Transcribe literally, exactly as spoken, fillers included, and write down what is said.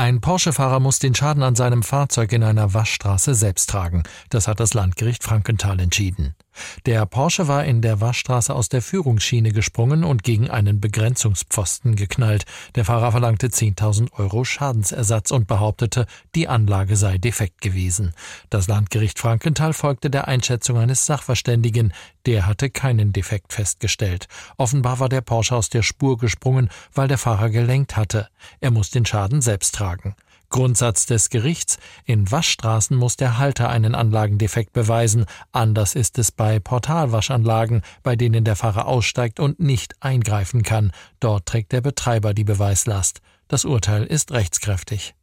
Ein Porsche-Fahrer muss den Schaden an seinem Fahrzeug in einer Waschstraße selbst tragen. Das hat das Landgericht Frankenthal entschieden. Der Porsche war in der Waschstraße aus der Führungsschiene gesprungen und gegen einen Begrenzungspfosten geknallt. Der Fahrer verlangte zehntausend Euro Schadensersatz und behauptete, die Anlage sei defekt gewesen. Das Landgericht Frankenthal folgte der Einschätzung eines Sachverständigen. Der hatte keinen Defekt festgestellt. Offenbar war der Porsche aus der Spur gesprungen, weil der Fahrer gelenkt hatte. Er muss den Schaden selbst tragen. Grundsatz des Gerichts: In Waschstraßen muss der Halter einen Anlagendefekt beweisen. Anders ist es bei Portalwaschanlagen, bei denen der Fahrer aussteigt und nicht eingreifen kann. Dort trägt der Betreiber die Beweislast. Das Urteil ist rechtskräftig.